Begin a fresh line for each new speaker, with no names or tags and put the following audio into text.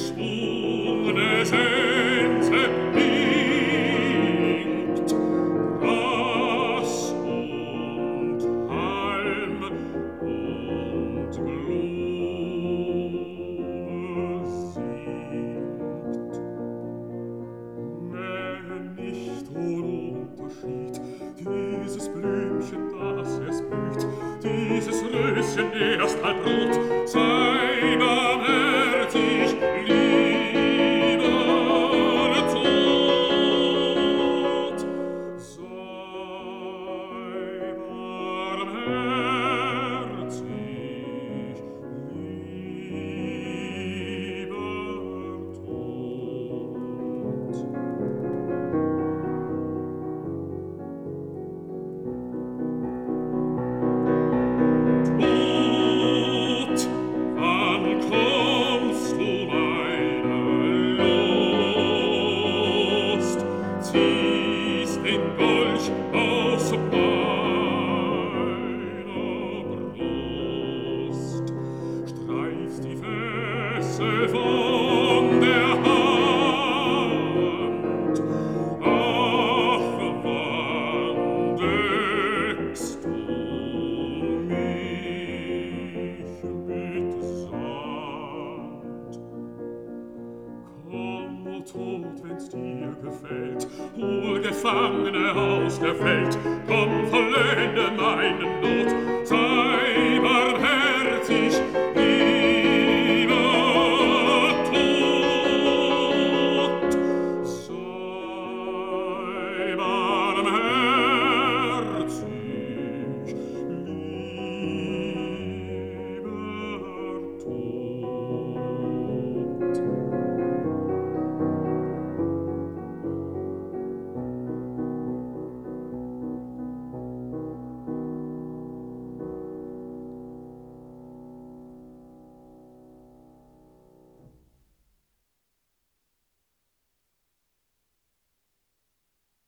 geschwungene Sense blinkt, Brass und Halm und Blume singt. Nähe nicht ohne Unterschied dieses Blümchen, das es blüht, dieses Röschen erst halb rot, sei barmherzig, lieber Tod. Sei barmherzig, lieber Tod. Tod, wann kommst du meiner Lust? Ziehst den Dolch aus meiner Brust, streifst die Fessel von der Hand. Ach, wann deckst du mich mit Sand? Komm, o Tod, wenn's dir gefällt, hol Gefangene aus der Welt, komm, vollende meinen Not,